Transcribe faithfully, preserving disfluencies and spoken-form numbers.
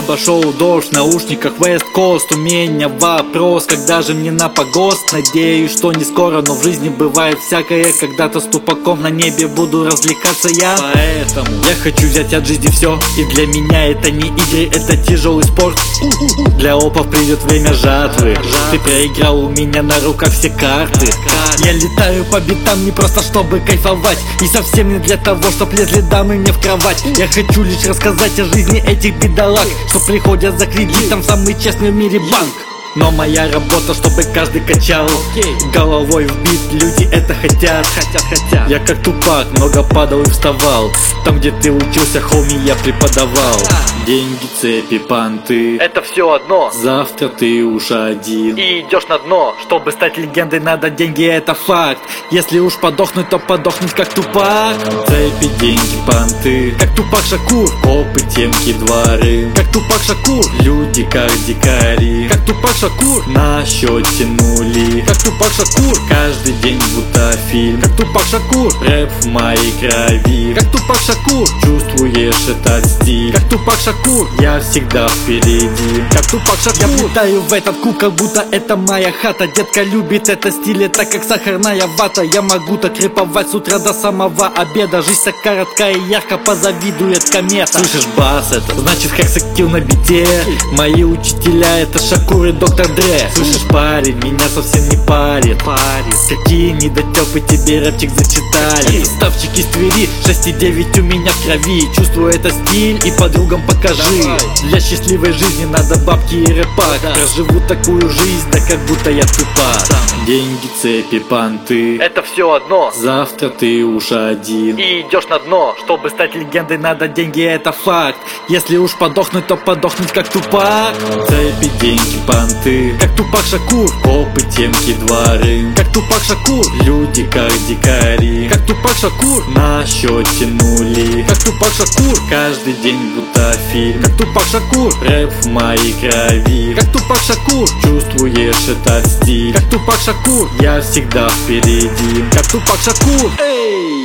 неба шел дождь, в наушниках West Coast. У меня вопрос, когда же мне на погост? Надеюсь, что не скоро, но в жизни бывает всякое. Когда-то с тупаком на небе буду развлекаться я. Поэтому я хочу взять от жизни все. И для меня это не игры, это тяжелый спорт. Для опов придет время жатвы. Ты проиграл, у меня на руках все карты. Я летаю по битам не просто чтобы кайфовать, и совсем не для того, чтоб лезли дамы мне в кровать. Я хочу лишь рассказать о жизни этих бедолаг, что приходят за кредитом в самый честный в мире банк. Но моя работа, чтобы каждый качал головой в бит, люди это хотят, хотят, хотят. Я как Тупак, много падал и вставал. Там, где ты учился, хоми, я преподавал. Деньги, цепи, понты, это все одно. Завтра ты уж один и идешь на дно. Чтобы стать легендой, надо деньги, это факт. Если уж подохнуть, то подохнуть как Тупак. Цепи, деньги, понты, как Тупак Шакур. Копы, темки, дворы, как Тупак Шакур. Люди как дикари, как Тупак Шакур. На счете нули, как Тупак Шакур. Каждый день будто фильм, как Тупак Шакур. Рэп в моей крови, как Тупак Шакур. Чувствуешь этот стиль, как Тупак Шакур. Я всегда впереди, как Тупак Шакур. Я влетаю в этот куб, как будто это моя хата. Детка любит этот стиль, это как сахарная вата. Я могу так рэповать с утра до самого обеда. Жизнь так короткая и ярко, позавидует комета. Слышишь бас, это значит хексакил на бите. Мои учителя это Шакур и доктор Дре. Слышишь, парень, меня совсем не парит, парит. Какие недотёпы тебе рэпчик зачитали. Ставчик из Твери, шесть и девять у меня в крови. Чувствую это стиль и подругам покажи. Давай. Для счастливой жизни надо бабки и рэпак. Да. Проживу такую жизнь, да как будто я Тупак. Деньги, цепи, понты, это все одно. Завтра ты уж один и идешь на дно. Чтобы стать легендой, надо деньги, это факт. Если уж подохнуть, то подохнуть как Тупак. Цепи, деньги, понты, как Тупак Шакур. Копы, темки, дворы, как Тупак Шакур. Люди как дикари, как Тупак Шакур. На счете нули, как Тупак Шакур. Каждый день будто фильм, как Тупак Шакур. Рэп в моей крови, как Тупак Шакур. Чувствуешь этот стиль, как Тупак Шакур. Я всегда впереди, как Тупак Шакур. Эй!